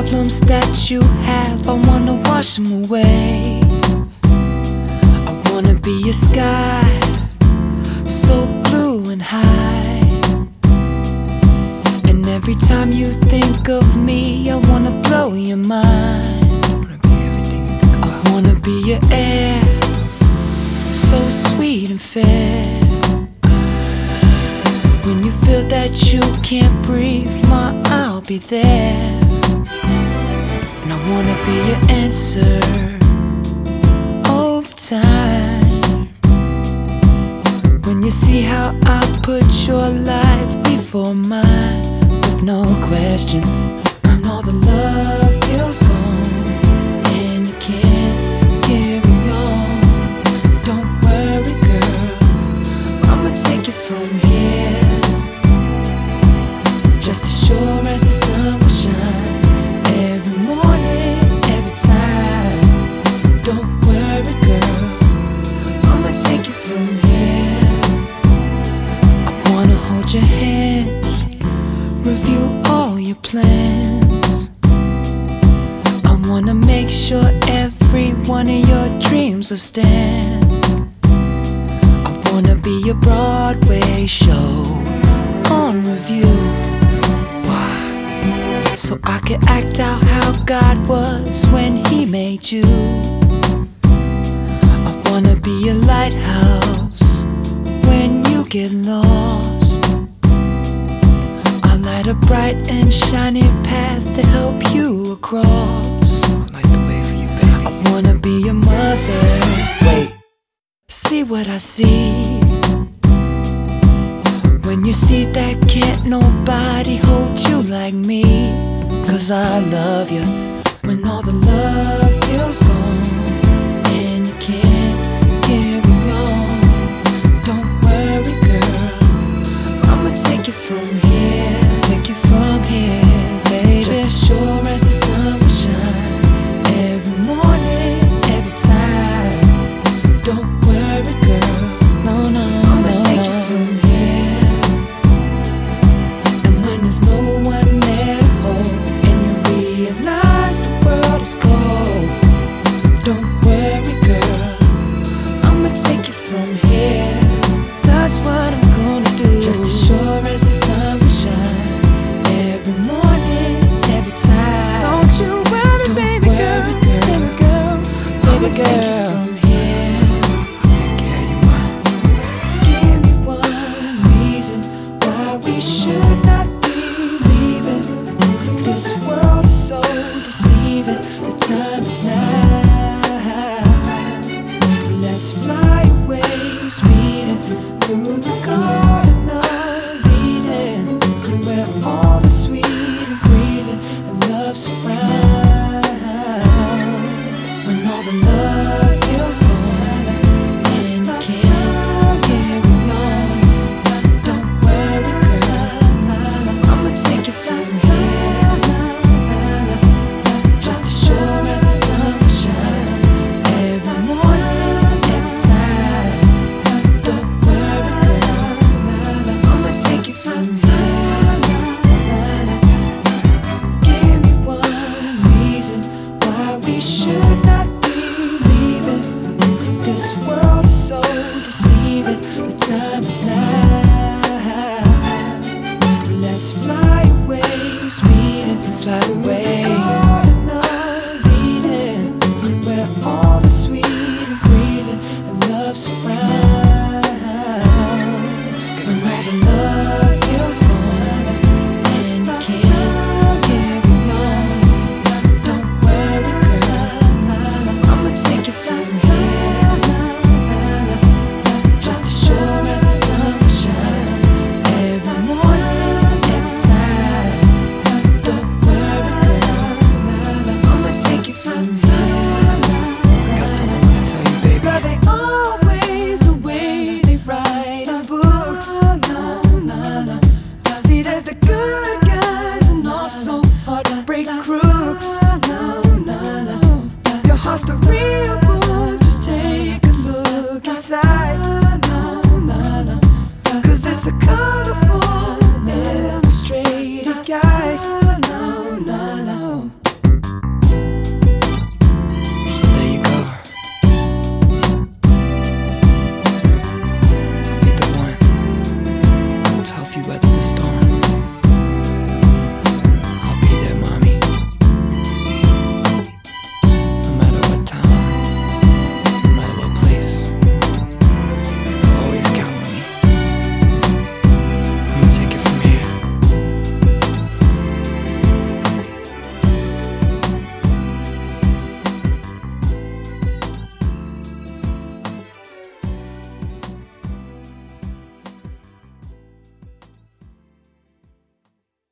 problems that you have, I wanna wash them away. I wanna be your sky, so blue and high. And every time you think of me, I wanna blow your mind. I wanna be your air, so sweet and fair. So when you feel that you can't breathe, I'll be there. And I wanna be your answer over time. When you see how I put your life before mine, with no question, when all the love feels gone and you can't carry on, don't worry, girl, I'ma take you from here. Just as sure as the sun will shine, every morning, every time. Don't worry, girl, I'ma take you from here. I wanna hold your hands, review all your plans. I wanna make sure every one of your dreams will stand. I wanna be your Broadway show on review, so I could act out how God was when He made you. I wanna be your lighthouse when you get lost. I light a bright and shining path to help you across. I light the way for you, baby. I wanna be your mother. Wait, see what I see? When you see that can't nobody hold you like me, 'cause I love you. When all the love feels gone and you can't carry on, don't worry, girl, I'ma take you from here. Take you from here, baby. Just as sure as the sun will shine, every morning, every time. Don't worry, girl, no, no, I'ma take you from here. And when there's no one there to hold, and you realize the world is cold, don't worry, girl, I'ma take you from here. That's what I'm gonna do. Just as sure as the sun will shine, every morning, every time. Don't you worry, baby girl, baby girl, baby girl. Take you from here. I'll take care of you, mom. Give me one reason why we should not be leaving. This world is so deceiving. The time is now. Let's fly away, speeding through the garden of Eden, where all the sweet and breathing and love surrounds. When all the love feels gone and you can't carry on, don't worry, girl, I'ma take you from here. Just as sure as the sun will shine, every morning, every time. Don't worry, girl, I'ma take you from here. Give me one reason why we should not be leaving. This world is so deceiving. The time is now. Let's fly away, speeding, fly away.